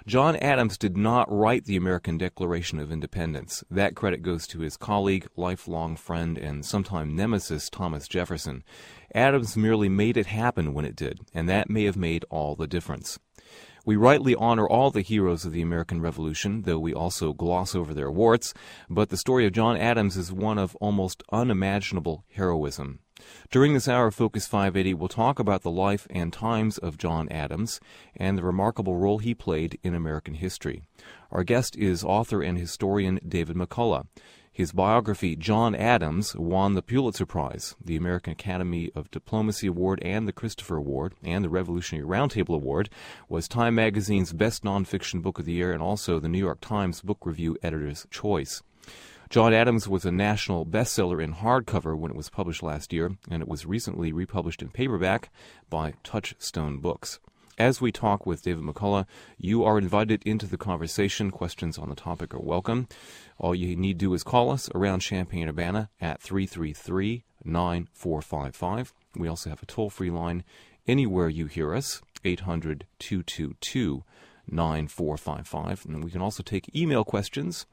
John Adams did not write the American Declaration of Independence. That credit goes to his colleague, lifelong friend, and sometime nemesis, Thomas Jefferson. Adams merely made it happen when it did, and that may have made all the difference. We rightly honor all the heroes of the American Revolution, though we also gloss over their warts, but the story of John Adams is one of almost unimaginable heroism. During this hour of Focus 580, we'll talk about the life and times of John Adams and the remarkable role he played in American history. Our guest is author and historian David McCullough. His biography, John Adams, won the Pulitzer Prize, the American Academy of Diplomacy Award, and the Christopher Award, and the Revolutionary Roundtable Award, was Time Magazine's Best Nonfiction Book of the Year, and also the New York Times Book Review Editor's Choice. John Adams was a national bestseller in hardcover when it was published last year, and it was recently republished in paperback by Touchstone Books. As we talk with David McCullough, you are invited into the conversation. Questions on the topic are welcome. All you need to do is call us around Champaign-Urbana at 333-9455. We also have a toll-free line anywhere you hear us, 800-222-9455. And we can also take email questions,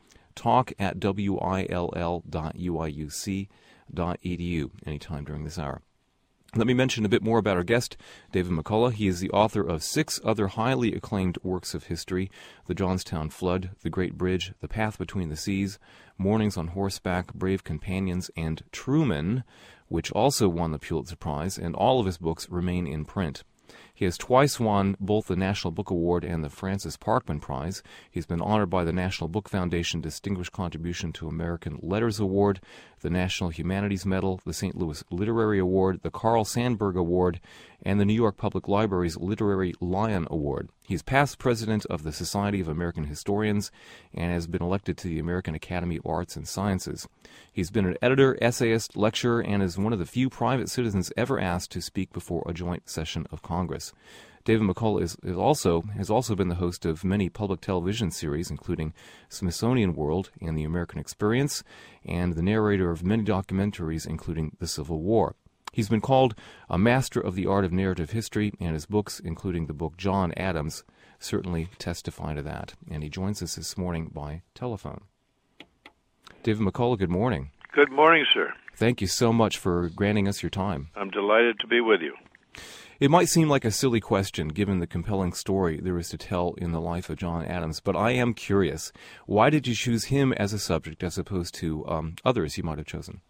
talk@will.uiuc.edu anytime during this hour. Let me mention a bit more about our guest, David McCullough. He is the author of 6 other highly acclaimed works of history: The Johnstown Flood, The Great Bridge, The Path Between the Seas, Mornings on Horseback, Brave Companions, and Truman, which also won the Pulitzer Prize, and all of his books remain in print. He has twice won both the National Book Award and the Francis Parkman Prize. He's been honored by the National Book Foundation Distinguished Contribution to American Letters Award, the National Humanities Medal, the St. Louis Literary Award, the Carl Sandburg Award, and the New York Public Library's Literary Lion Award. He's past president of the Society of American Historians and has been elected to the American Academy of Arts and Sciences. He's been an editor, essayist, lecturer, and is one of the few private citizens ever asked to speak before a joint session of Congress. David McCullough has also been the host of many public television series, including Smithsonian World and The American Experience, and the narrator of many documentaries, including The Civil War. He's been called a master of the art of narrative history, and his books, including the book John Adams, certainly testify to that. And he joins us this morning by telephone. David McCullough, good morning. Good morning, sir. Thank you so much for granting us your time. I'm delighted to be with you. It might seem like a silly question, given the compelling story there is to tell in the life of John Adams, but I am curious. Why did you choose him as a subject as opposed to others you might have chosen?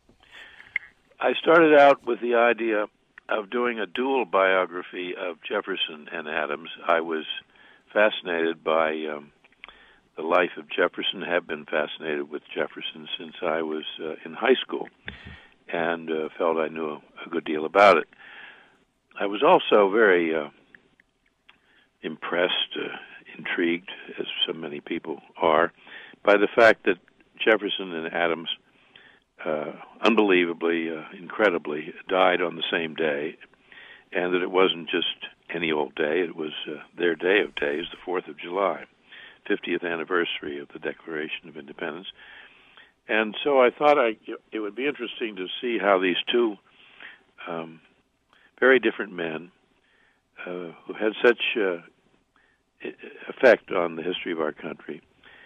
I started out with the idea of doing a dual biography of Jefferson and Adams. I was fascinated by the life of Jefferson, have been fascinated with Jefferson since I was in high school, and felt I knew a good deal about it. I was also very impressed, intrigued, as so many people are, by the fact that Jefferson and Adams unbelievably, incredibly, died on the same day, and that it wasn't just any old day. It was their day of days, the 4th of July, 50th anniversary of the Declaration of Independence. And so I thought it would be interesting to see how these two very different men who had such effect on the history of our country,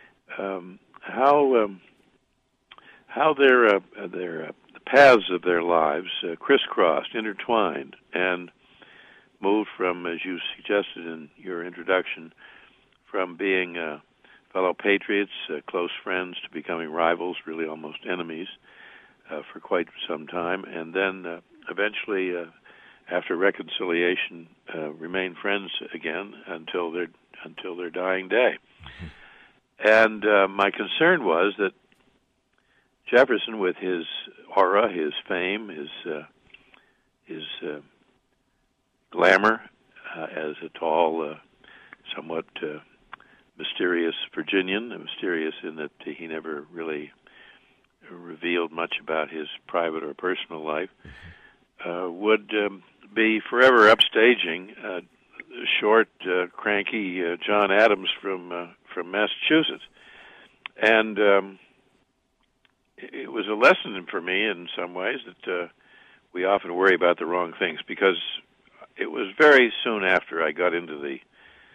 how their the paths of their lives crisscrossed, intertwined, and moved from, as you suggested in your introduction, from being fellow patriots, close friends, to becoming rivals, really almost enemies, for quite some time, and then eventually, after reconciliation, remained friends again until their dying day. And my concern was that Jefferson, with his aura, his fame, his glamour as a tall, somewhat mysterious Virginian, mysterious in that he never really revealed much about his private or personal life, would be forever upstaging short, cranky John Adams from Massachusetts. And it was a lesson for me in some ways that we often worry about the wrong things, because it was very soon after I got into the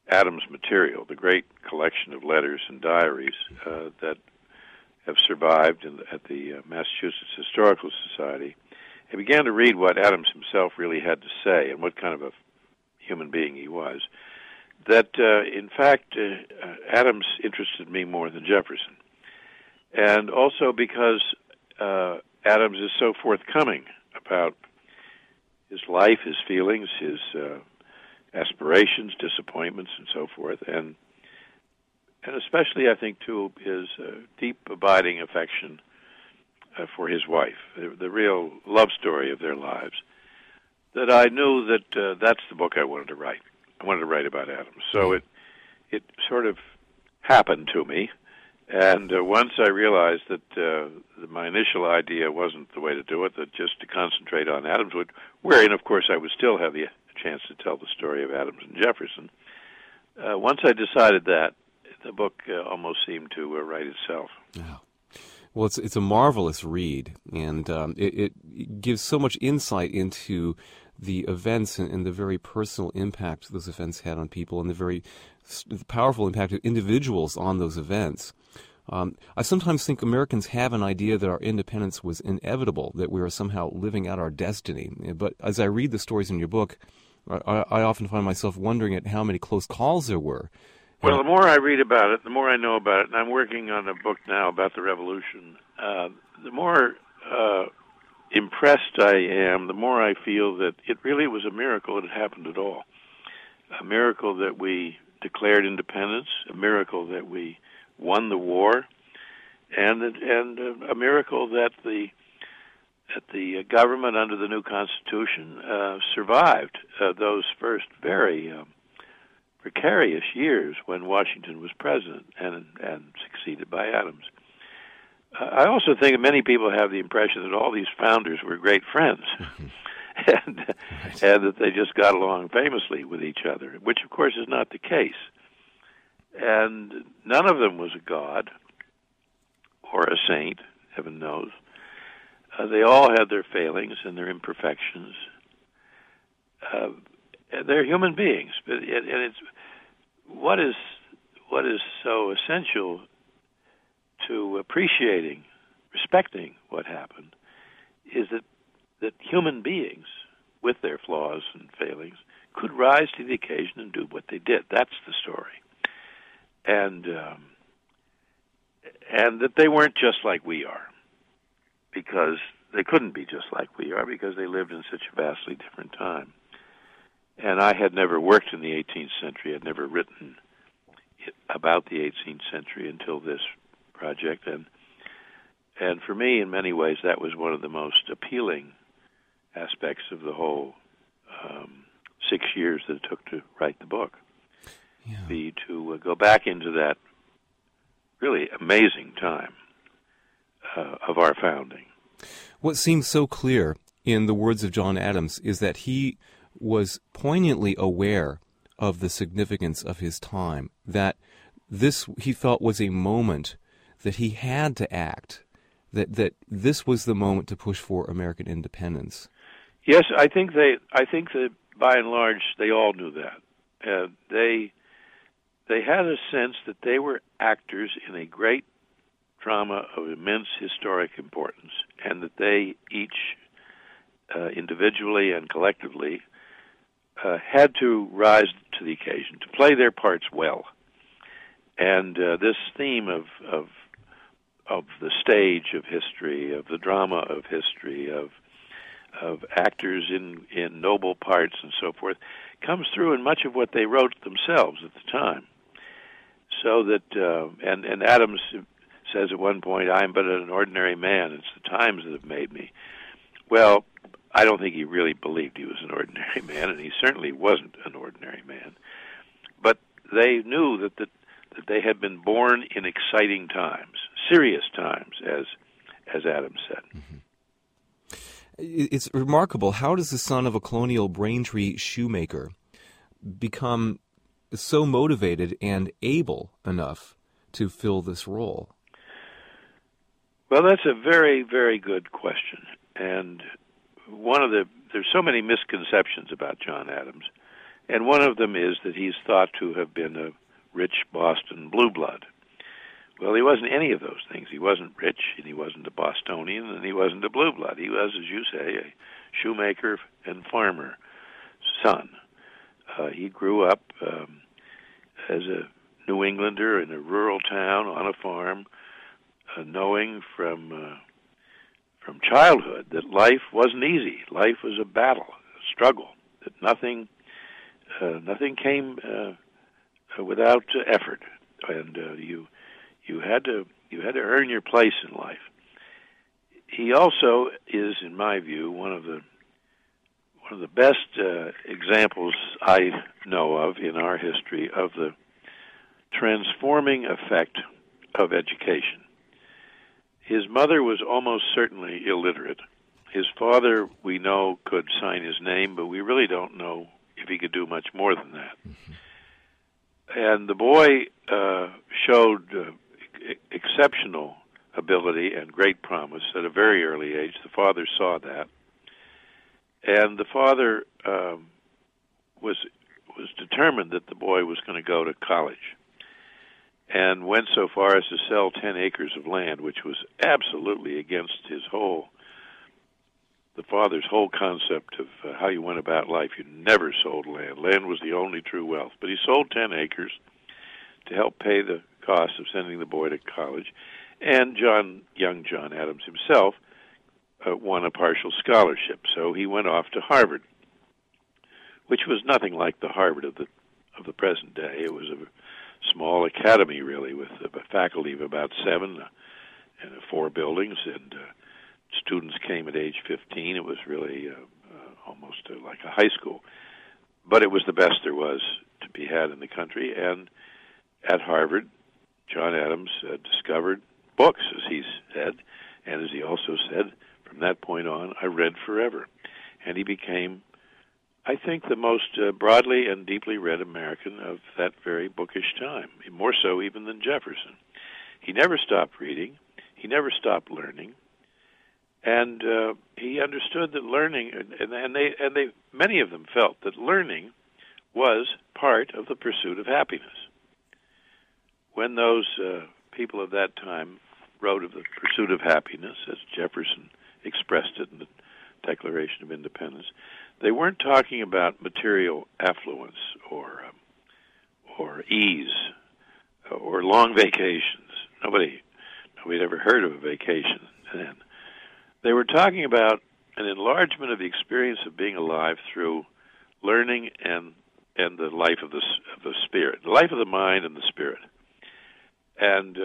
Adams material, the great collection of letters and diaries that have survived at the Massachusetts Historical Society, I began to read what Adams himself really had to say and what kind of a human being he was, that in fact Adams interested me more than Jefferson. And also because Adams is so forthcoming about his life, his feelings, his aspirations, disappointments, and so forth, and especially, I think, too, his deep, abiding affection for his wife, the real love story of their lives, that I knew that that's the book I wanted to write. I wanted to write about Adams. So it sort of happened to me, and once I realized that my initial idea wasn't the way to do it, that just to concentrate on Adams, wherein, of course, I would still have the chance to tell the story of Adams and Jefferson. Once I decided that, the book almost seemed to write itself. Yeah. Well, it's a marvelous read, and it gives so much insight into the events and the very personal impact those events had on people, and the very powerful impact of individuals on those events. I sometimes think Americans have an idea that our independence was inevitable, that we are somehow living out our destiny. But as I read the stories in your book, I often find myself wondering at how many close calls there were. Well, the more I read about it, the more I know about it, and I'm working on a book now about the Revolution, the more impressed I am, the more I feel that it really was a miracle that it happened at all. A miracle that we declared independence, a miracle that we won the war, and a miracle that the government under the new Constitution survived those first very precarious years when Washington was president and succeeded by Adams. I also think that many people have the impression that all these founders were great friends, and that they just got along famously with each other, which of course is not the case. And none of them was a god or a saint, heaven knows. They all had their failings and their imperfections. They're human beings, and it's what is so essential to appreciating, respecting what happened, is that human beings, with their flaws and failings, could rise to the occasion and do what they did. That's the story, and that they weren't just like we are, because they couldn't be just like we are, because they lived in such a vastly different time. And I had never worked in the 18th century. I'd never written about the 18th century until this project. And for me, in many ways, that was one of the most appealing aspects of the whole 6 years that it took to write the book. Yeah. Be to go back into that really amazing time of our founding. What seems so clear in the words of John Adams is that he was poignantly aware of the significance of his time, that this, he felt, was a moment that he had to act, that this was the moment to push for American independence. Yes, I think that by and large they all knew that. They had a sense that they were actors in a great drama of immense historic importance, and that they each, individually and collectively, had to rise to the occasion, to play their parts well. And this theme of the stage of history, of the drama of history, of actors in noble parts and so forth, comes through in much of what they wrote themselves at the time. So that, and Adams says at one point, "I'm but an ordinary man. It's the times that have made me." Well, I don't think he really believed he was an ordinary man, and he certainly wasn't an ordinary man. But they knew that they had been born in exciting times, serious times, as Adams said. Mm-hmm. It's remarkable. How does the son of a colonial Braintree shoemaker become so motivated and able enough to fill this role? Well, that's a very, very good question. And there's so many misconceptions about John Adams, And one of them is that he's thought to have been a rich Boston blue blood. Well, he wasn't any of those things. He wasn't rich, and he wasn't a Bostonian, and he wasn't a blue blood. He was, as you say, a shoemaker and farmer son. He grew up as a New Englander in a rural town on a farm, knowing from childhood that life wasn't easy. Life was a battle, a struggle. That nothing came without effort, and you had to earn your place in life. He also is, in my view, one of the best examples I know of in our history of the transforming effect of education. His mother was almost certainly illiterate. His father, we know, could sign his name, but we really don't know if he could do much more than that. Mm-hmm. And the boy showed exceptional ability and great promise at a very early age. The father saw that. And the father was determined that the boy was going to go to college, and went so far as to sell 10 acres of land, which was absolutely against the father's whole concept of how you went about life. You never sold land. Land was the only true wealth. But he sold 10 acres to help pay the cost of sending the boy to college. And young John Adams himself won a partial scholarship. So he went off to Harvard, which was nothing like the Harvard of the present day. It was a small academy, really, with a faculty of about 7 and 4 buildings, and students came at age 15. It was really almost like a high school. But it was the best there was to be had in the country. And at Harvard, John Adams discovered books, as he said, and as he also said, from that point on, I read forever. And he became, I think, the most broadly and deeply read American of that very bookish time, more so even than Jefferson. He never stopped reading. He never stopped learning. And he understood that learning, and they many of them felt that learning was part of the pursuit of happiness. When those people of that time wrote of the pursuit of happiness, as Jefferson expressed it in the Declaration of Independence, they weren't talking about material affluence or ease or long vacations. Nobody ever heard of a vacation then. They were talking about an enlargement of the experience of being alive through learning and the life of the spirit, the life of the mind and the spirit. And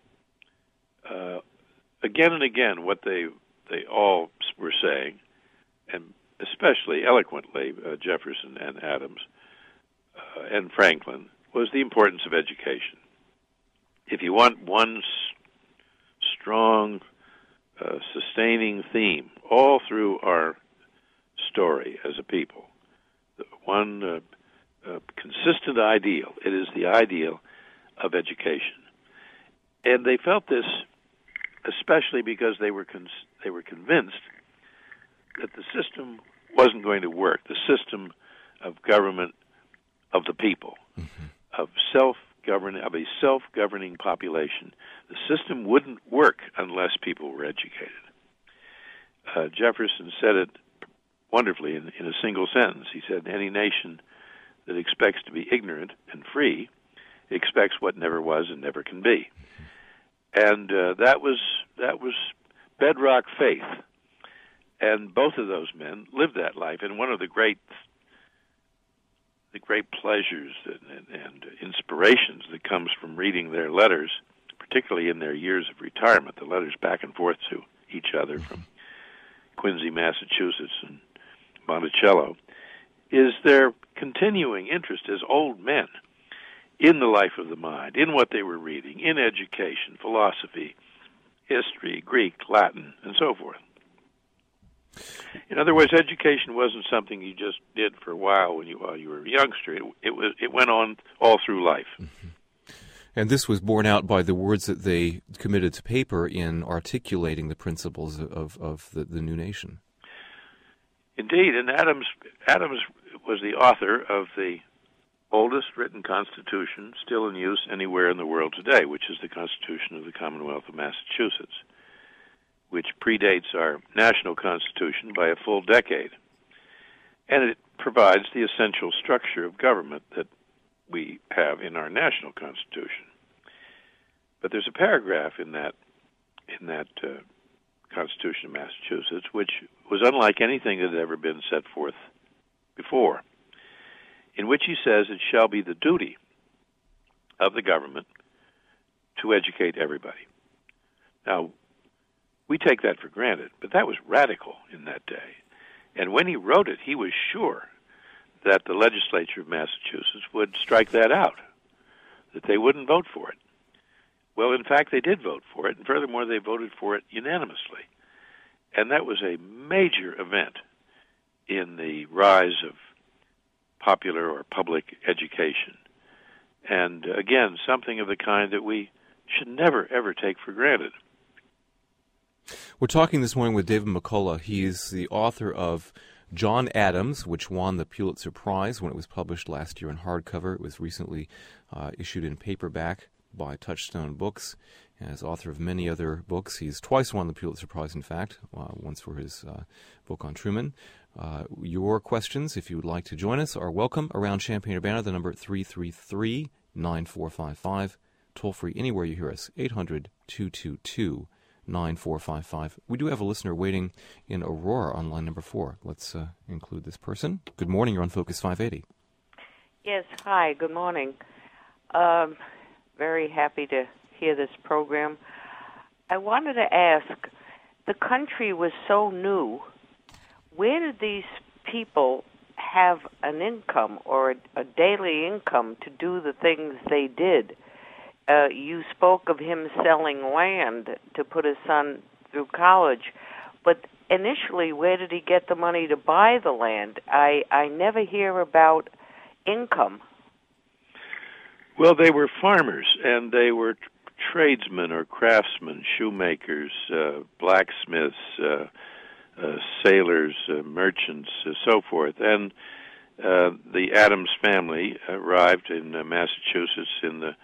again and again, what they all were saying, and especially eloquently Jefferson and Adams and Franklin, was the importance of education. If you want one strong, sustaining theme all through our story as a people, one consistent ideal, it is the ideal of education. And they felt this especially because they were convinced that the system wasn't going to work, the system of government of the people, mm-hmm. of a self-governing population. The system wouldn't work unless people were educated. Jefferson said it wonderfully in a single sentence. He said, any nation that expects to be ignorant and free expects what never was and never can be. And that was bedrock faith. And both of those men lived that life. And one of the great pleasures and inspirations that comes from reading their letters, particularly in their years of retirement, the letters back and forth to each other from Quincy, Massachusetts, and Monticello, is their continuing interest as old men in the life of the mind, in what they were reading, in education, philosophy, history, Greek, Latin, and so forth. In other words, education wasn't something you just did for a while while you were a youngster. It went on all through life. Mm-hmm. And this was borne out by the words that they committed to paper in articulating the principles of the new nation. Indeed, and Adams was the author of the oldest written constitution still in use anywhere in the world today, which is the Constitution of the Commonwealth of Massachusetts, which predates our national constitution by a full decade. And it provides the essential structure of government that we have in our national constitution. But there's a paragraph in that Constitution of Massachusetts which was unlike anything that had ever been set forth before, in which he says it shall be the duty of the government to educate everybody. Now, we take that for granted, but that was radical in that day. And when he wrote it, he was sure that the legislature of Massachusetts would strike that out, that they wouldn't vote for it. Well, in fact, they did vote for it, and furthermore, they voted for it unanimously. And that was a major event in the rise of popular or public education. And again, something of the kind that we should never, ever take for granted. We're talking this morning with David McCullough. He is the author of John Adams, which won the Pulitzer Prize when it was published last year in hardcover. It was recently issued in paperback by Touchstone Books. As author of many other books, he's twice won the Pulitzer Prize, in fact, once for his book on Truman. Your questions, if you would like to join us, are welcome around Champaign-Urbana. The number 333-9455. Toll free anywhere you hear us, 800-222-9455. We do have a listener waiting in Aurora on line number 4. Let's include this person. Good morning. You're on Focus 580. Yes, hi. Good morning. Very happy to hear this program. I wanted to ask, the country was so new. Where did these people have an income or a daily income to do the things they did? You spoke of him selling land to put his son through college, but initially, where did he get the money to buy the land? I never hear about income. Well, they were farmers, and they were tradesmen or craftsmen, shoemakers, blacksmiths, sailors, merchants, so forth. And the Adams family arrived in Massachusetts in the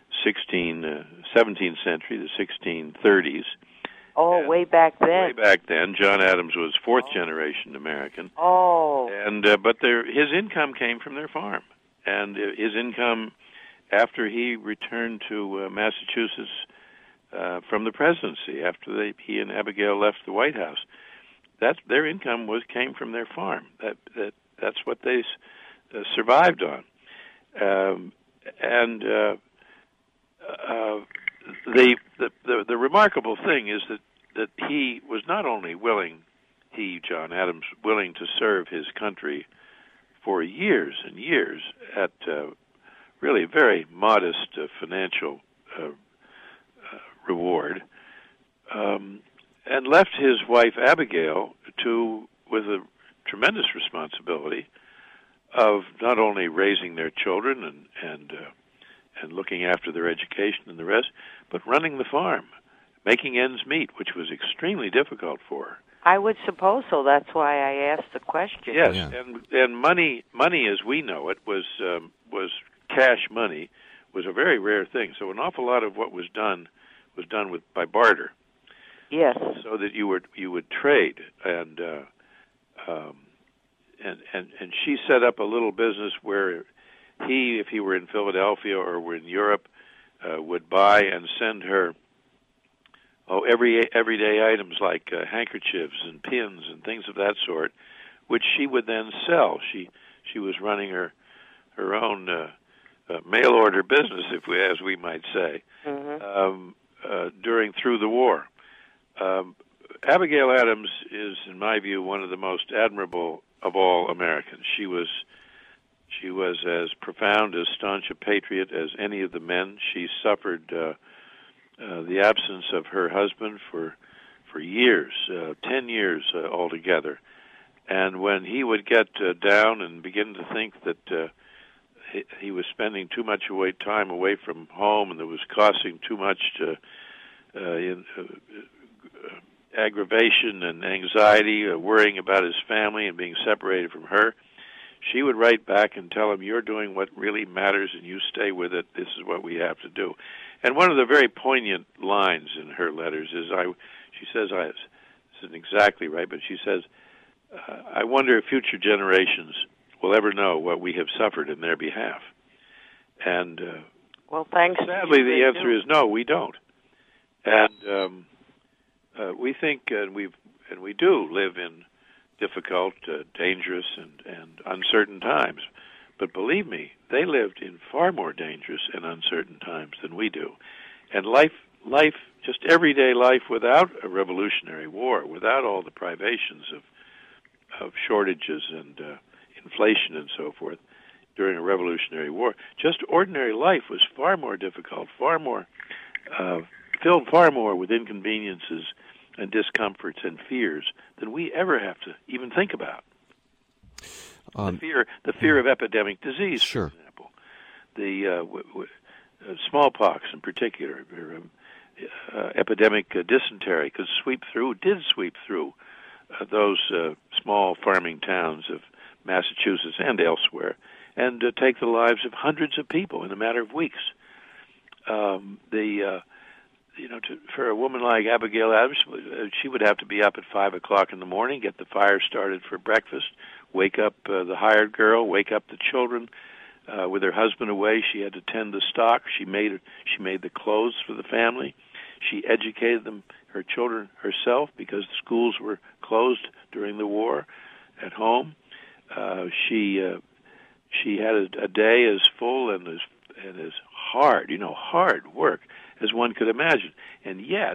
17th century, the 1630s. Oh, and way back then. Way back then. John Adams was fourth generation American. Oh. And but his income came from their farm. And his income, after he returned to Massachusetts from the presidency, after he and Abigail left the White House, their income came from their farm. That's what they survived on. The remarkable thing is that he was not only John Adams, willing to serve his country for years and years at really very modest financial reward, and left his wife Abigail with a tremendous responsibility of not only raising their children and looking after their education and the rest, but running the farm, making ends meet, which was extremely difficult for her. I would suppose so. That's why I asked the question. Yes, yeah. And money as we know it was cash money, was a very rare thing. So an awful lot of what was done by barter. Yes. So that you would trade, and she set up a little business where he, if he were in Philadelphia or were in Europe, would buy and send her everyday items like handkerchiefs and pins and things of that sort, which she would then sell. She was running her own mail order business, as we might say, through the war. Abigail Adams is, in my view, one of the most admirable of all Americans. She was as profound, as staunch a patriot as any of the men. She suffered the absence of her husband for years, 10 years altogether. And when he would get down and begin to think that he was spending too much time away from home and that was costing too much aggravation and anxiety, worrying about his family and being separated from her, she would write back and tell him, "You're doing what really matters, and you stay with it. This is what we have to do." And one of the very poignant lines in her letters is, she says, this isn't exactly right, but she says, "I wonder if future generations will ever know what we have suffered in their behalf." And well, thanks. Sadly, the answer is no, we don't. And we think, and we do live in difficult, dangerous, and uncertain times. But believe me, they lived in far more dangerous and uncertain times than we do. And life, just everyday life without a revolutionary war, without all the privations of shortages and inflation and so forth during a revolutionary war, just ordinary life was far more difficult, far more filled far more with inconveniences and discomforts and fears than we ever have to even think about. The fear of epidemic disease, sure. For example, the smallpox in particular, epidemic dysentery did sweep through those small farming towns of Massachusetts and elsewhere, and take the lives of hundreds of people in a matter of weeks. For a woman like Abigail Adams, she would have to be up at 5 o'clock in the morning, get the fire started for breakfast, wake up the hired girl, wake up the children. With her husband away, she had to tend the stock. She made the clothes for the family. She educated her children herself, because the schools were closed during the war at home. She had a day as full and as hard, hard work as one could imagine, and yet,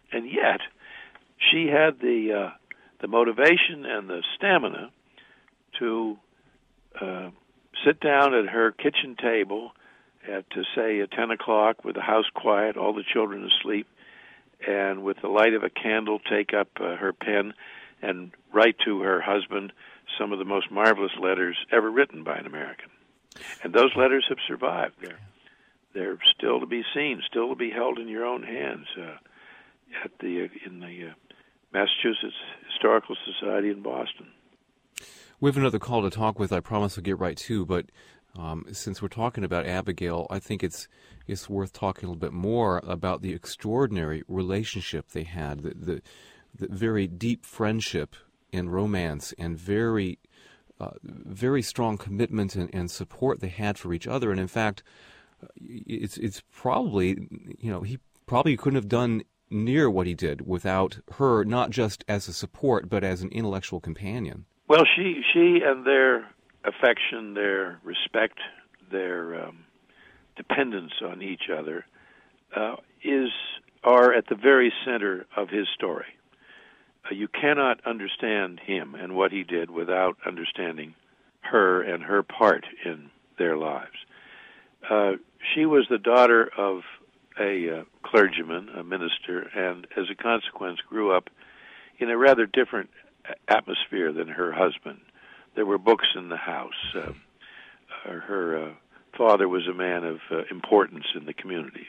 she had the motivation and the stamina to sit down at her kitchen table at, say, 10 o'clock with the house quiet, all the children asleep, and with the light of a candle take up her pen and write to her husband some of the most marvelous letters ever written by an American. And those letters have survived. They're still to be seen, still to be held in your own hands in the Massachusetts Historical Society in Boston. We have another call to talk with. I promise we'll get right to, but since we're talking about Abigail, I think it's worth talking a little bit more about the extraordinary relationship they had, the very deep friendship and romance, and very strong commitment and support they had for each other. And in fact, it's probably, he probably couldn't have done near what he did without her, not just as a support, but as an intellectual companion. Well, she and their affection, their respect, their dependence on each other are at the very center of his story. You cannot understand him and what he did without understanding her and her part in their lives. She was the daughter of a clergyman, a minister, and as a consequence grew up in a rather different atmosphere than her husband. There were books in the house. Her father was a man of importance in the community.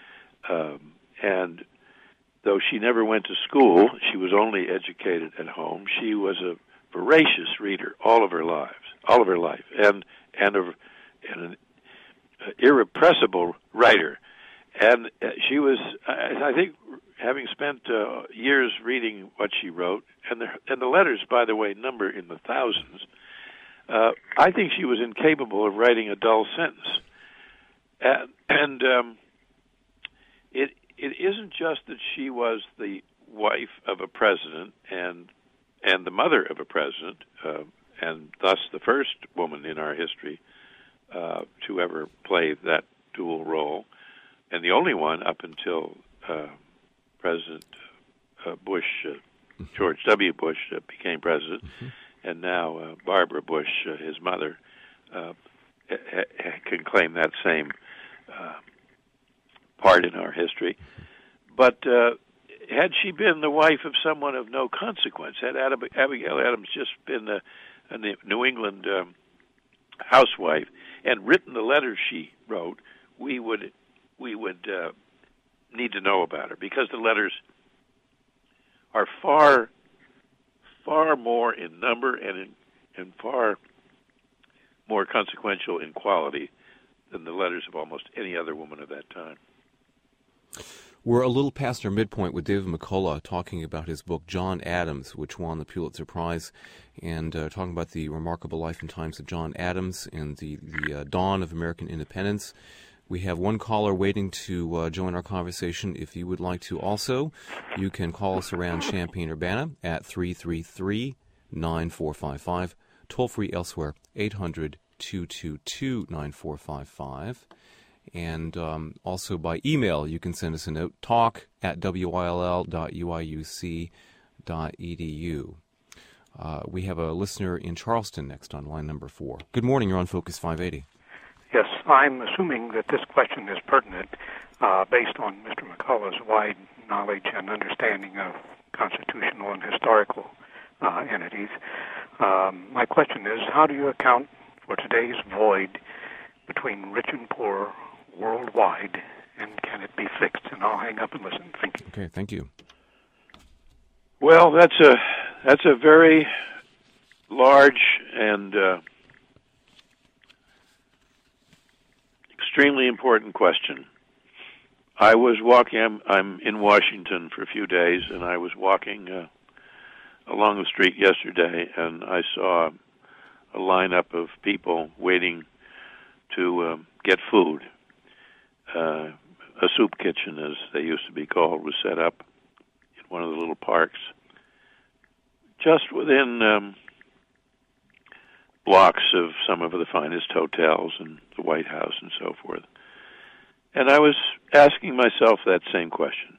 And though she never went to school, she was only educated at home. She was a voracious reader all of her life, and an irrepressible writer. And she was, I think, having spent years reading what she wrote, and the letters, by the way, number in the thousands, I think she was incapable of writing a dull sentence. And it isn't just that she was the wife of a president and the mother of a president, and thus the first woman in our history to ever play that dual role, and the only one up until President Bush, George W. Bush, became president, and now Barbara Bush, his mother, can claim that same part in our history. But had she been the wife of someone of no consequence, had Abigail Adams just been a New England housewife and written the letters she wrote, we would need to know about her, because the letters are far more in number and far more consequential in quality than the letters of almost any other woman of that time. We're a little past our midpoint with David McCullough talking about his book, John Adams, which won the Pulitzer Prize, and talking about the remarkable life and times of John Adams and the dawn of American independence. We have one caller waiting to join our conversation. If you would like to also, you can call us around Champaign-Urbana at 333-9455. Toll-free elsewhere, 800-222-9455. And also by email, you can send us a note, talk@will.uiuc.edu. We have a listener in Charleston next on line number 4. Good morning, you're on Focus 580. Yes, I'm assuming that this question is pertinent based on Mr. McCullough's wide knowledge and understanding of constitutional and historical entities. My question is, how do you account for today's void between rich and poor worldwide, and can it be fixed? And I'll hang up and listen. Thank you. Okay, thank you. Well, that's a very large and extremely important question. I was walking. I'm in Washington for a few days, and I was walking along the street yesterday, and I saw a lineup of people waiting to get food. A soup kitchen, as they used to be called, was set up in one of the little parks just within blocks of some of the finest hotels and the White House and so forth. And I was asking myself that same question.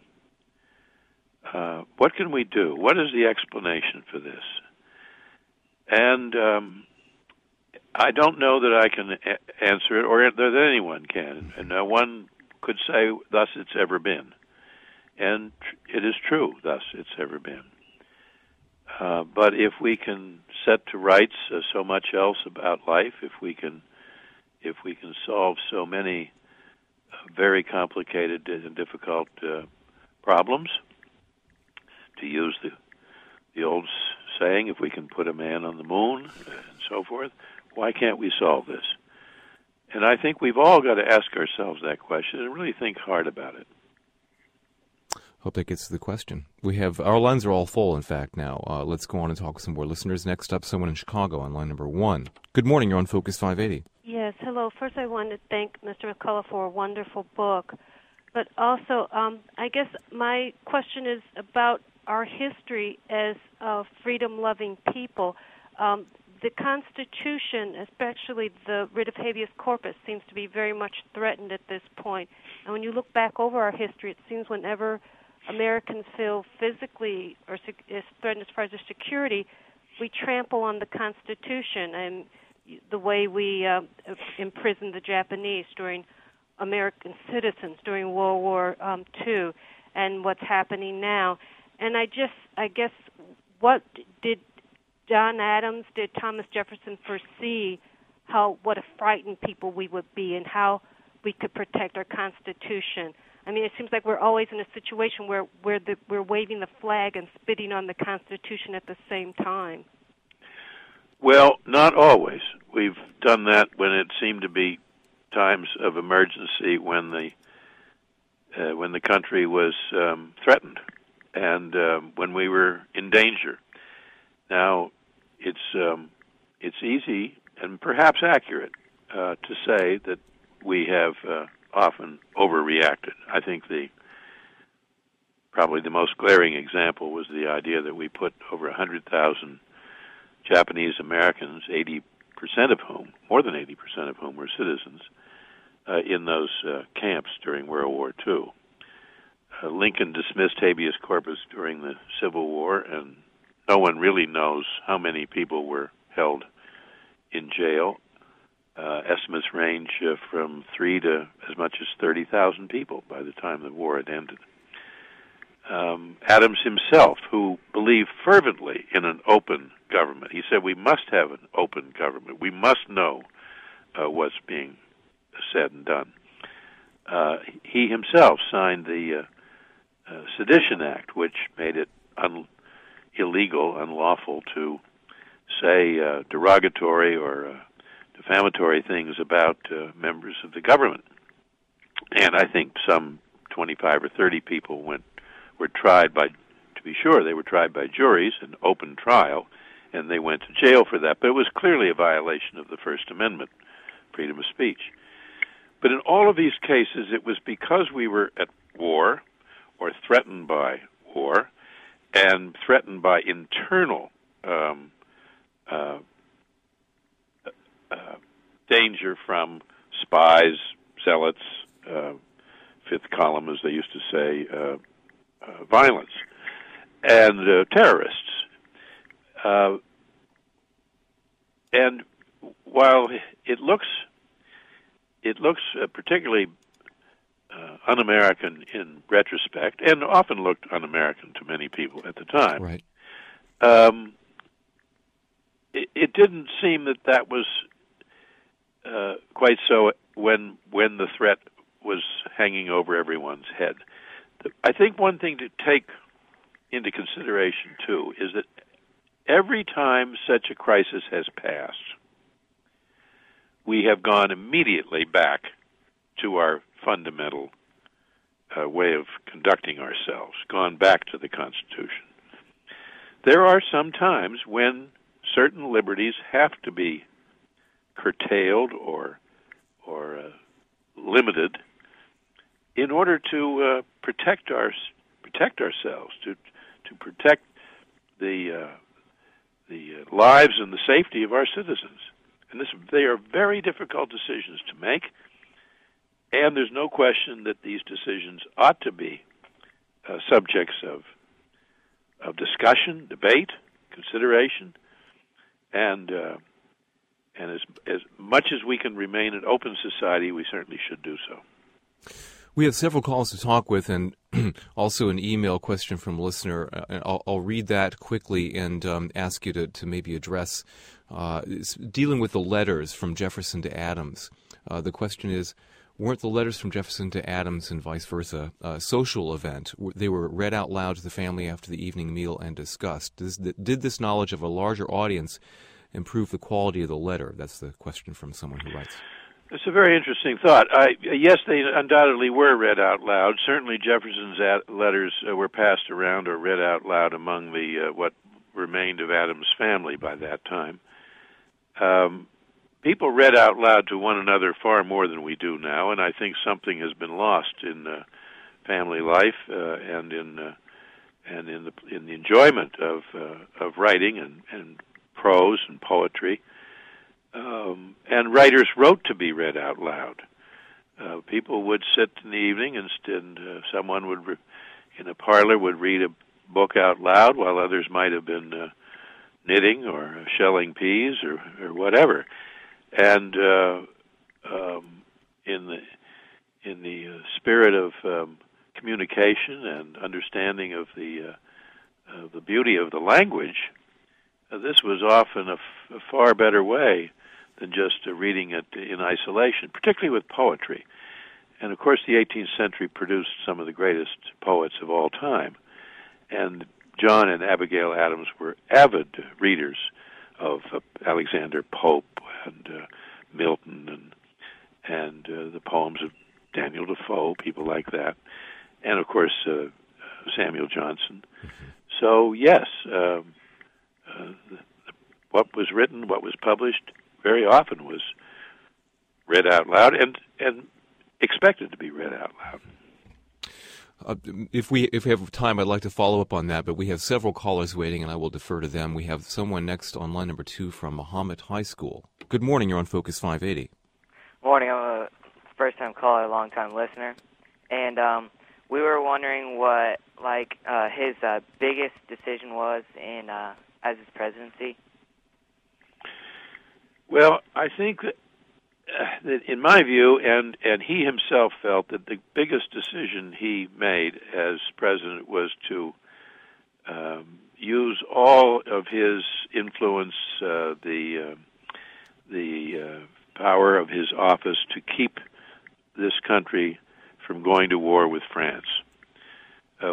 What can we do? What is the explanation for this? And I don't know that I can answer it, or that anyone can. And no one could say, thus it's ever been. And it is true, thus it's ever been. But if we can set to rights so much else about life, if we can solve so many very complicated and difficult problems, to use the old saying, if we can put a man on the moon and so forth, why can't we solve this? And I think we've all got to ask ourselves that question and really think hard about it. Hope that gets to the question. Our lines are all full, in fact, now. Let's go on and talk with some more listeners. Next up, someone in Chicago on line number 1. Good morning, you're on Focus 580. Yes, hello. First, I want to thank Mr. McCullough for a wonderful book. But also, I guess my question is about our history as freedom-loving people. The Constitution, especially the writ of habeas corpus, seems to be very much threatened at this point. And when you look back over our history, it seems whenever Americans feel physically or is threatened as far as their security, we trample on the Constitution and the way we imprisoned the Japanese during American citizens during World War II, and what's happening now. And I guess, what did John Adams, did Thomas Jefferson foresee what a frightened people we would be and how we could protect our Constitution? I mean, it seems like we're always in a situation where we're waving the flag and spitting on the Constitution at the same time. Well, not always. We've done that when it seemed to be times of emergency, when the country was threatened and when we were in danger. Now, it's easy and perhaps accurate to say that we have often overreacted. I think probably the most glaring example was the idea that we put over 100,000 Japanese Americans, 80% of whom, more than 80% of whom were citizens, in those camps during World War II. Lincoln dismissed habeas corpus during the Civil War, and no one really knows how many people were held in jail. Estimates range from 3 to as much as 30,000 people by the time the war had ended. Adams himself, who believed fervently in an open government, he said we must have an open government. We must know what's being said and done. He himself signed the Sedition Act, which made it illegal, unlawful to say derogatory or defamatory things about members of the government. And I think some 25 or 30 people were tried by, to be sure, they were tried by juries, an open trial, and they went to jail for that. But it was clearly a violation of the First Amendment, freedom of speech. But in all of these cases, it was because we were at war or threatened by war and threatened by internal danger from spies, zealots, fifth column, as they used to say, violence, and terrorists. And while it looks particularly un-American in retrospect, and often looked un-American to many people at the time, right. It didn't seem that was quite so when the threat was hanging over everyone's head. I think one thing to take into consideration, too, is that every time such a crisis has passed, we have gone immediately back to our fundamental way of conducting ourselves, gone back to the Constitution. There are some times when certain liberties have to be curtailed or limited in order to protect ourselves, to protect the lives and the safety of our citizens. And they are very difficult decisions to make, and there's no question that these decisions ought to be subjects of discussion, debate, consideration, and as much as we can remain an open society, we certainly should do so. We have several calls to talk with, and also an email question from a listener. I'll read that quickly and ask you to maybe address dealing with the letters from Jefferson to Adams. The question is, weren't the letters from Jefferson to Adams and vice versa a social event? They were read out loud to the family after the evening meal and discussed. Did this knowledge of a larger audience improve the quality of the letter? That's the question from someone who writes. It's a very interesting thought. Yes, they undoubtedly were read out loud. Certainly Jefferson's letters were passed around or read out loud among the what remained of Adams' family by that time. People read out loud to one another far more than we do now, and I think something has been lost in family life and in the enjoyment of writing and prose and poetry. And writers wrote to be read out loud. People would sit in the evening and someone would, in a parlor, would read a book out loud while others might have been knitting or shelling peas or whatever. And in the spirit of communication and understanding of the beauty of the language, this was often a far better way than just reading it in isolation, particularly with poetry. And, of course, the 18th century produced some of the greatest poets of all time. And John and Abigail Adams were avid readers of Alexander Pope and Milton and the poems of Daniel Defoe, people like that, and, of course, Samuel Johnson. Mm-hmm. So, yes, what was written, what was published, very often was read out loud and expected to be read out loud. If we have time, I'd like to follow up on that, but we have several callers waiting, and I will defer to them. We have someone next on line number 2 from Mahomet High School. Good morning. You're on Focus 580. Morning. I'm a first-time caller, long-time listener, and we were wondering what his biggest decision was as his presidency. Well, I think that in my view, and he himself felt that the biggest decision he made as president was to use all of his influence, the power of his office to keep this country from going to war with France.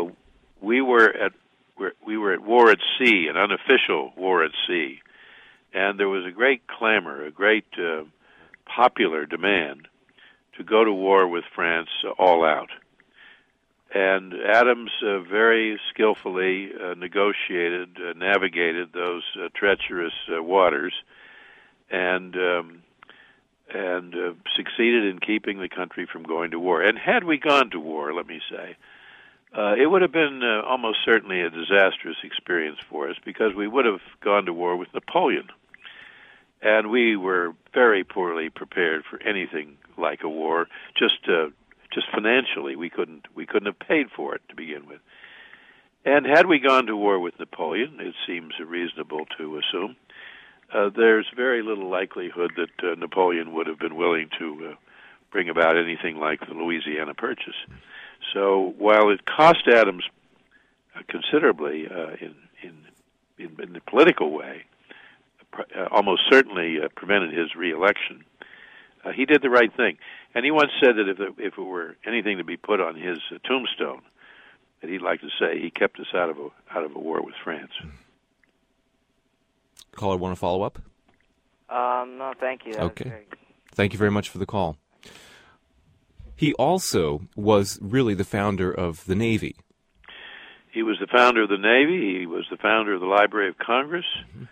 We were at war at sea, an unofficial war at sea, And there was a great clamor, a great popular demand to go to war with France all out. And Adams very skillfully navigated those treacherous waters, and succeeded in keeping the country from going to war. And had we gone to war, let me say, it would have been almost certainly a disastrous experience for us, because we would have gone to war with Napoleon. And we were very poorly prepared for anything like a war. Just financially, we couldn't have paid for it to begin with. And had we gone to war with Napoleon, it seems reasonable to assume, there's very little likelihood that Napoleon would have been willing to bring about anything like the Louisiana Purchase. So while it cost Adams considerably in the political way, almost certainly prevented his re-election, he did the right thing. And he once said that if it were anything to be put on his tombstone, that he'd like to say he kept us out of a war with France. Caller, want to follow up? No, thank you. That okay. Thank you very much for the call. He also was really the founder of the Navy. He was the founder of the Navy. He was the founder of the Library of Congress. Mm-hmm.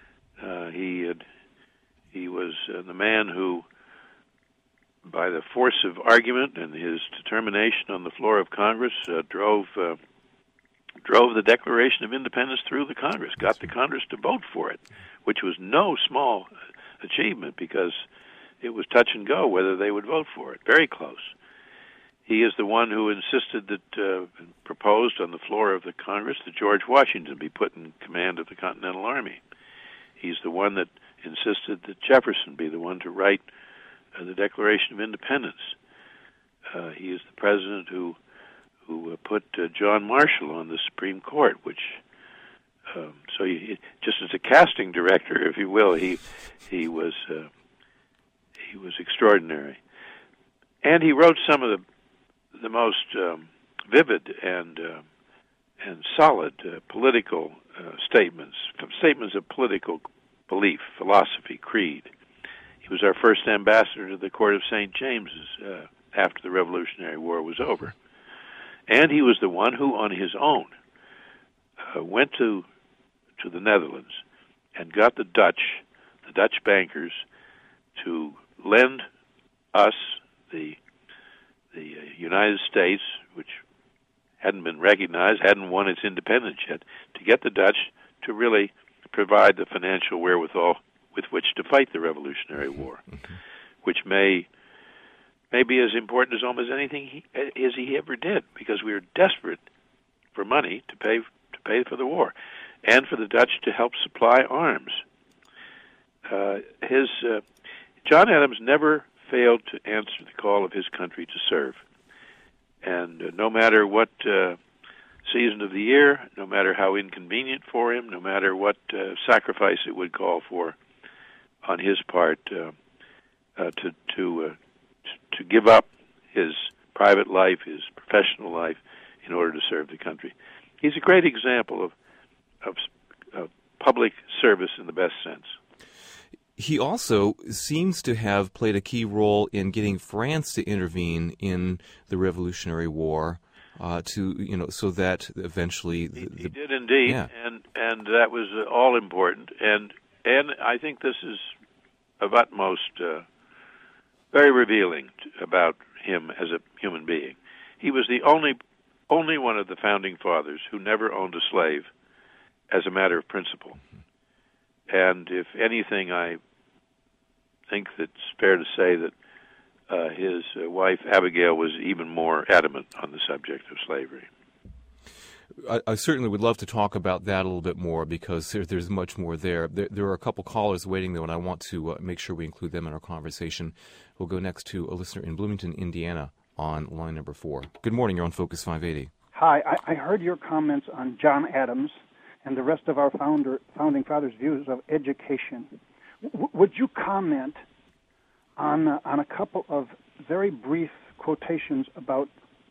He was the man who, by the force of argument and his determination on the floor of Congress, drove the Declaration of Independence through the Congress, got the Congress to vote for it, which was no small achievement, because it was touch and go whether they would vote for it. Very close. He is the one who insisted that, proposed on the floor of the Congress, that George Washington be put in command of the Continental Army. He's the one that insisted that Jefferson be the one to write the Declaration of Independence. He is the president who put John Marshall on the Supreme Court, which so he, just as a casting director, if you will, he was extraordinary. And he wrote some of the most vivid and solid political statements of political belief, philosophy, creed. He was our first ambassador to the Court of St. James's after the Revolutionary War was over. And he was the one who, on his own, went to the Netherlands and got the Dutch bankers, to lend us, the United States, which hadn't been recognized, hadn't won its independence yet, to get the Dutch to really provide the financial wherewithal with which to fight the Revolutionary War, which may be as important as almost anything he ever did, because we were desperate for money to pay for the war, and for the Dutch to help supply arms. John Adams never failed to answer the call of his country to serve, and no matter what season of the year, no matter how inconvenient for him, no matter what sacrifice it would call for on his part, to give up his private life, his professional life, in order to serve the country. He's a great example of public service in the best sense. He also seems to have played a key role in getting France to intervene in the Revolutionary War, so that eventually he did indeed, yeah. and that was all important, and I think this is of utmost very revealing about him as a human being. He was the only one of the founding fathers who never owned a slave as a matter of principle. And if anything, I think that it's fair to say that his wife, Abigail, was even more adamant on the subject of slavery. I certainly would love to talk about that a little bit more, because there's much more there. There are a couple callers waiting, though, and I want to make sure we include them in our conversation. We'll go next to a listener in Bloomington, Indiana, on line number 4. Good morning. You're on Focus 580. Hi. I heard your comments on John Adams and the rest of our founding fathers' views of education. Would you comment on a couple of very brief quotations about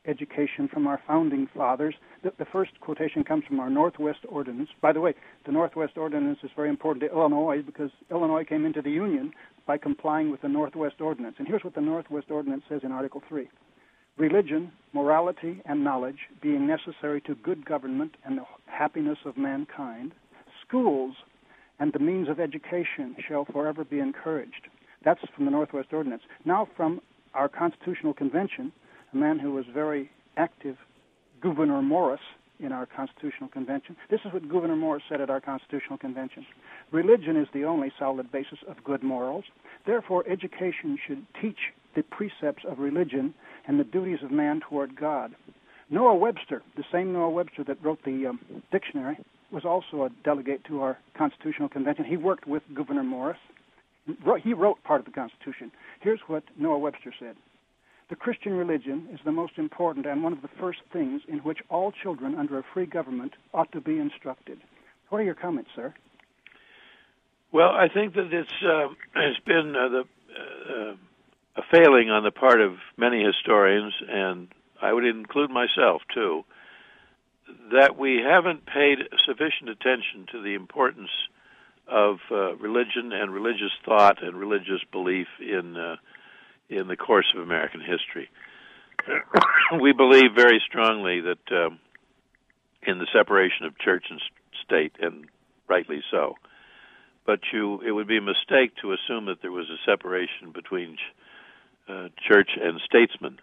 education from our founding fathers. The first quotation comes from our Northwest Ordinance. By the way, the Northwest Ordinance is very important to Illinois because Illinois came into the Union by complying with the Northwest Ordinance. And here's what the Northwest Ordinance says in Article 3. Religion, morality, and knowledge being necessary to good government and the happiness of mankind, schools and the means of education shall forever be encouraged. That's from the Northwest Ordinance. Now from our Constitutional Convention, a man who was very active, Gouverneur Morris, in our Constitutional Convention. This is what Gouverneur Morris said at our Constitutional Convention. Religion is the only solid basis of good morals. Therefore, education should teach the precepts of religion and the duties of man toward God. Noah Webster, the same Noah Webster that wrote the dictionary, was also a delegate to our Constitutional Convention. He worked with Gouverneur Morris. He wrote part of the Constitution. Here's what Noah Webster said. The Christian religion is the most important and one of the first things in which all children under a free government ought to be instructed. What are your comments, sir? Well, I think that it's been a failing on the part of many historians, and I would include myself, too, that we haven't paid sufficient attention to the importance of religion and religious thought and religious belief in the course of American history. We believe very strongly that in the separation of church and state, and rightly so. But it would be a mistake to assume that there was a separation between church and statesmen.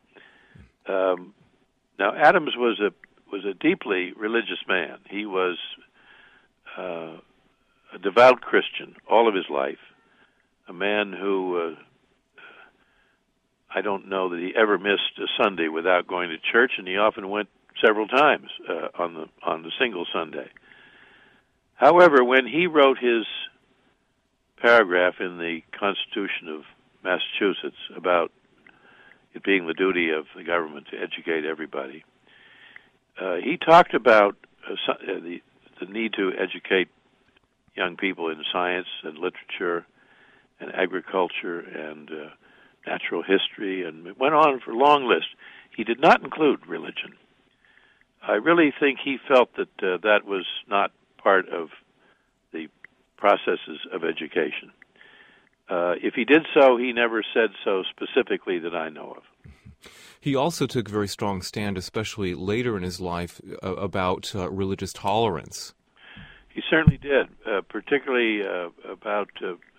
Now, Adams was a deeply religious man. He was a devout Christian all of his life, a man who I don't know that he ever missed a Sunday without going to church, and he often went several times on the single Sunday. However, when he wrote his paragraph in the Constitution of Massachusetts about it being the duty of the government to educate everybody, he talked about the need to educate young people in science and literature and agriculture and natural history, and it went on for a long list. He did not include religion. I really think he felt that that was not part of the processes of education. If he did so, he never said so specifically that I know of. He also took a very strong stand, especially later in his life, about religious tolerance. He certainly did, particularly about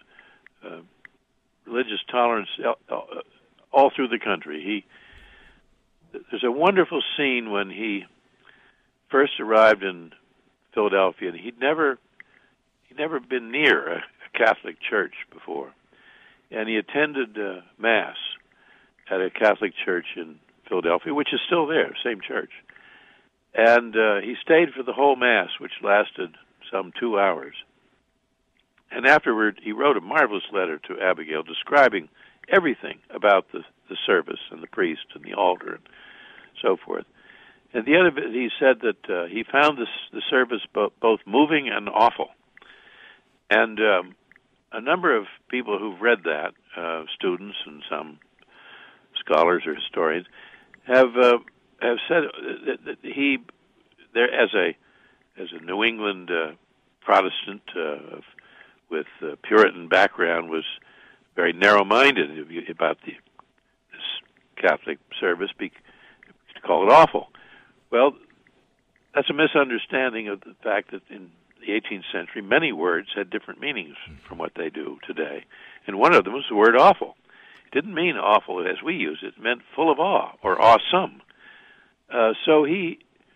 religious tolerance all through the country. There's a wonderful scene when he first arrived in Philadelphia, and he'd never been near a Catholic church before, and he attended Mass at a Catholic church in Philadelphia, which is still there, same church. And he stayed for the whole Mass, which lasted some 2 hours. And afterward, he wrote a marvelous letter to Abigail describing everything about the service and the priest and the altar and so forth. At the end of it, he said that he found the service both moving and awful. And a number of people who've read that, students and some scholars or historians, have said that he, there as a New England Protestant with Puritan background, was very narrow-minded about this Catholic service, to call it awful. Well, that's a misunderstanding of the fact that in the 18th century, many words had different meanings from what they do today. And one of them was the word awful. It didn't mean awful as we use it. It meant full of awe or awesome. So he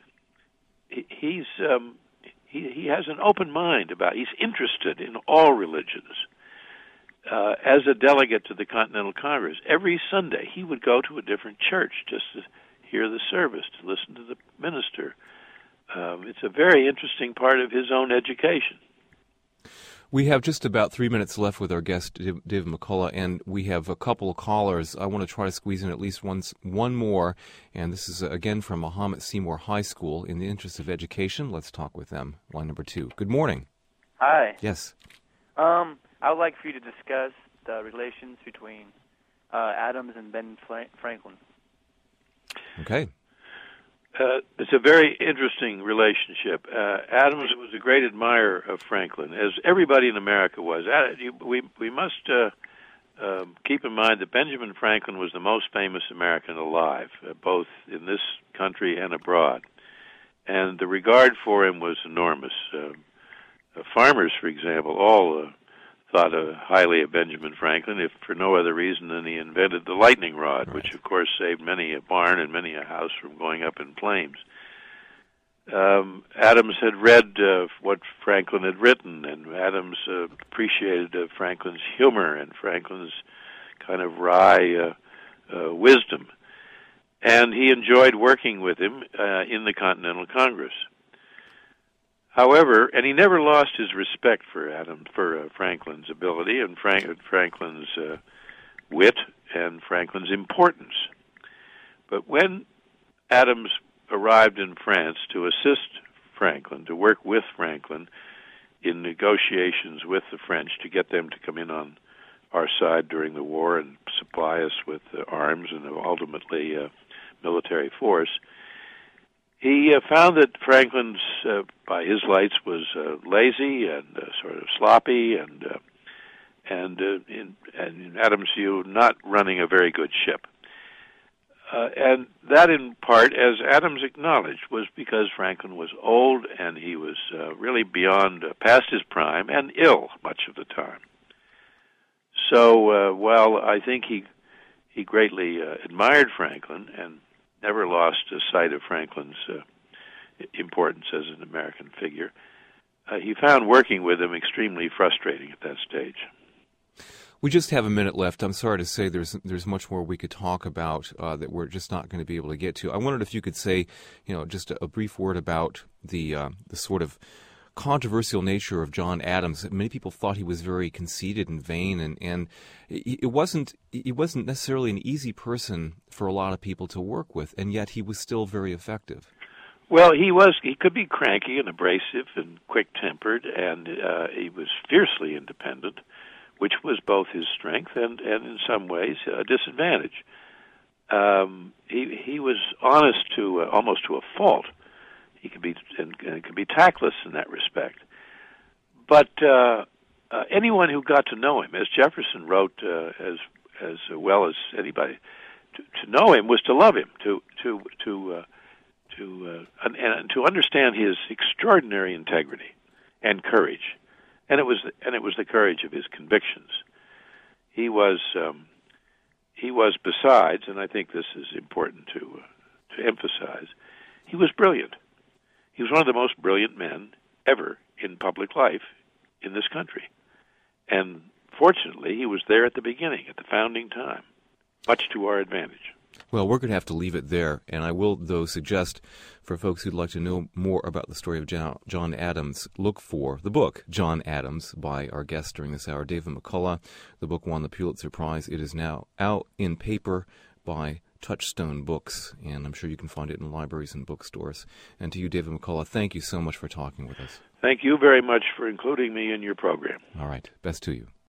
has an open mind he's interested in all religions. As a delegate to the Continental Congress, every Sunday he would go to a different church just to hear the service, to listen to the minister. It's a very interesting part of his own education. We have just about 3 minutes left with our guest, David McCullough, and we have a couple of callers. I want to try to squeeze in at least one more, and this is again from Mahomet Seymour High School. In the interest of education, let's talk with them. Line number 2. Good morning. Hi. Yes. I would like for you to discuss the relations between Adams and Ben Franklin. Okay. It's a very interesting relationship. Adams was a great admirer of Franklin, as everybody in America was. We must keep in mind that Benjamin Franklin was the most famous American alive, both in this country and abroad. And the regard for him was enormous. Farmers, for example, all thought highly of Benjamin Franklin, if for no other reason than he invented the lightning rod, right, which, of course, saved many a barn and many a house from going up in flames. Adams had read what Franklin had written, and Adams appreciated Franklin's humor and Franklin's kind of wry wisdom. And he enjoyed working with him in the Continental Congress. However, and he never lost his respect for Franklin's ability and Franklin's wit and Franklin's importance. But when Adams arrived in France to assist Franklin, to work with Franklin in negotiations with the French to get them to come in on our side during the war and supply us with arms and ultimately military force, he found that Franklin's, by his lights, was lazy and sort of sloppy, and in Adams' view, not running a very good ship. And that, in part, as Adams acknowledged, was because Franklin was old and he was really past his prime and ill much of the time. So, while I think he greatly admired Franklin and never lost sight of Franklin's importance as an American figure, he found working with him extremely frustrating at that stage. We just have a minute left. I'm sorry to say there's much more we could talk about that we're just not going to be able to get to. I wondered if you could say, just a brief word about the sort of controversial nature of John Adams. Many people thought he was very conceited and vain, and it wasn't necessarily an easy person for a lot of people to work with, and yet he was still very effective. Well, he could be cranky and abrasive and quick-tempered, and he was fiercely independent, which was both his strength and in some ways a disadvantage. He was honest almost to a fault. He could be tactless in that respect. But anyone who got to know him, as Jefferson wrote as well as anybody, to know him was to love him, and to understand his extraordinary integrity and courage, and it was the courage of his convictions. He was besides, and I think this is important to emphasize, he was brilliant. He was one of the most brilliant men ever in public life in this country. And fortunately, he was there at the beginning, at the founding time, much to our advantage. Well, we're going to have to leave it there, and I will, though, suggest for folks who'd like to know more about the story of John Adams, look for the book, John Adams, by our guest during this hour, David McCullough. The book won the Pulitzer Prize. It is now out in paper by Touchstone Books, and I'm sure you can find it in libraries and bookstores. And to you, David McCullough, thank you so much for talking with us. Thank you very much for including me in your program. All right. Best to you.